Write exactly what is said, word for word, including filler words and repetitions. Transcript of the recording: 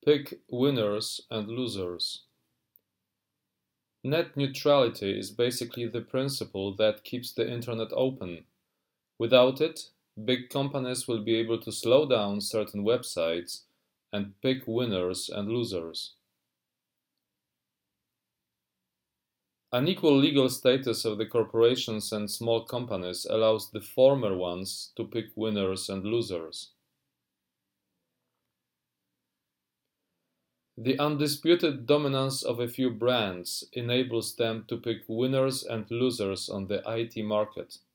Pick winners and losers. Net neutrality is basically the principle that keeps the internet open. Without it, big companies will be able to slow down certain websites and pick winners and losers. Unequal legal status of the corporations and small companies allows the former ones to pick winners and losers. The undisputed dominance of a few brands enables them to pick winners and losers on the I T market.